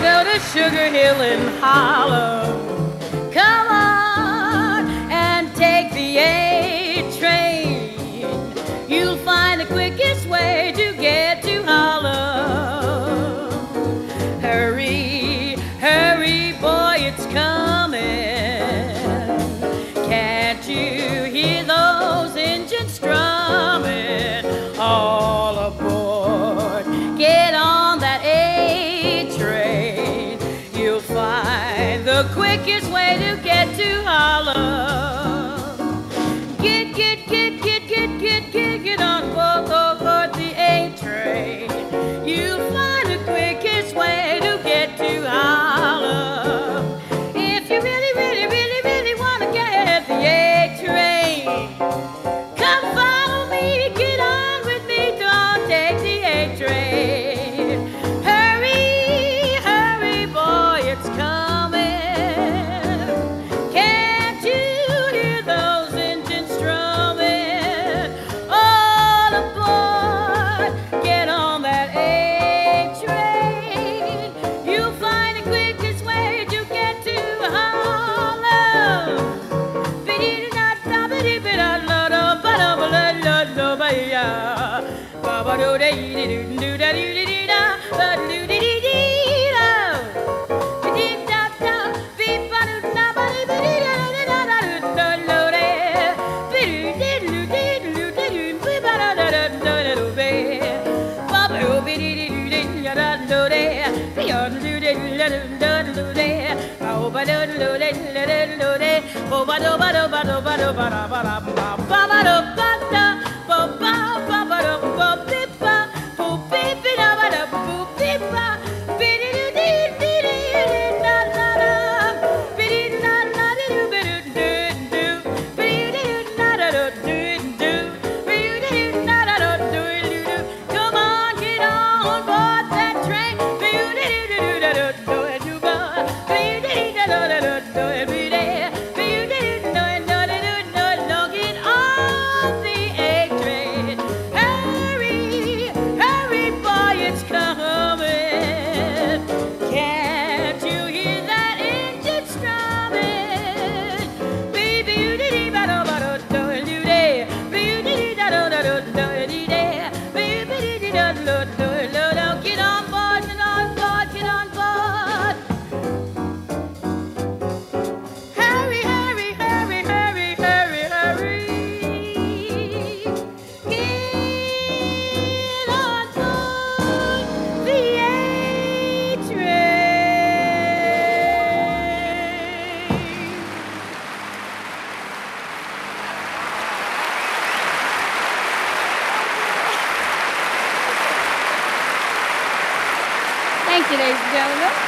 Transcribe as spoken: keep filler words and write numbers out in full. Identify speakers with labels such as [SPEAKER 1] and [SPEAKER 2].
[SPEAKER 1] go to Sugar Hill and Hollow. Come on and take the A train. You'll find the quickest way to get to Hollow. Hurry, hurry, boy, it's coming. Can't you hear those engines strumming? All aboard, get on that A train. You'll find the quickest way to get to Hollow. Get, get, get, get, get, get, get, get on board the A train. You'll find the quickest way to get to Hollow. If you really, really, really, really want to get the A train, come follow me, get on with me, don't take the A train. Hurry, hurry, boy, it's coming. Can't you hear those engines strumming? All aboard, get on that A train. You'll find the quickest way to get to Hollow. Come on, get on board that train. Get on the A train. Hurry, hurry, boy, it's coming. Can't you hear that engine strumming? Get on board, get on board, get on board. Hurry, hurry, hurry, hurry, hurry, hurry. Get on board the A train. Thank you, ladies and gentlemen.